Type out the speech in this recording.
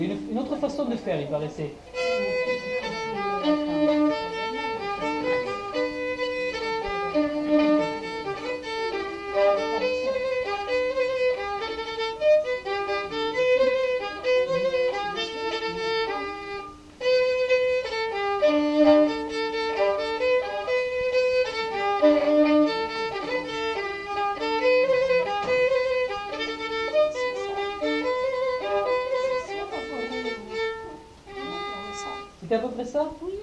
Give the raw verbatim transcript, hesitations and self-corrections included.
Une, une autre façon de faire, il paraissait. C'était à peu près ça? Oui.